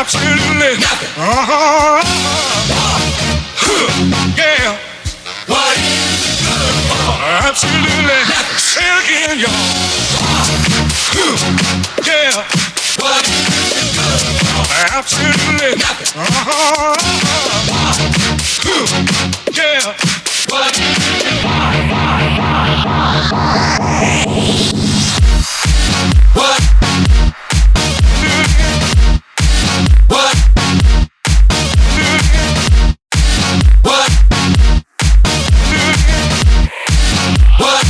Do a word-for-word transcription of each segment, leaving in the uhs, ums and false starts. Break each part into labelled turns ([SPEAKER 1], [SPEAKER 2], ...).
[SPEAKER 1] Absolutely. Uh-huh. Yeah. What is it good for? Absolutely. Say it again, y'all. Yeah. What is it good for? Absolutely. Uh-huh. Yeah. What is it for? What? What? What? What?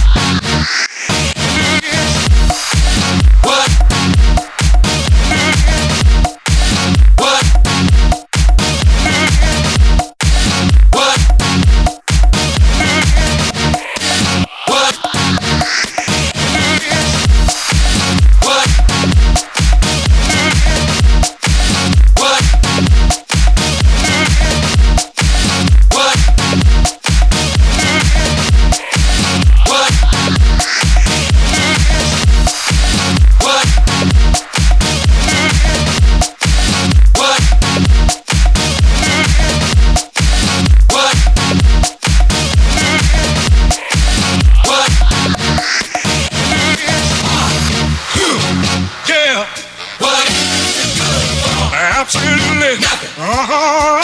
[SPEAKER 1] What? What? What? What? Absolutely. Uh-huh.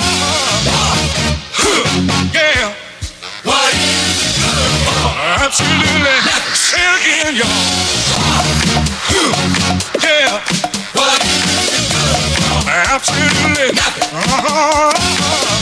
[SPEAKER 1] Yeah. What is it good for? Absolutely. Say it again, y'all. Yeah. What is it good for? Absolutely. Uh-huh.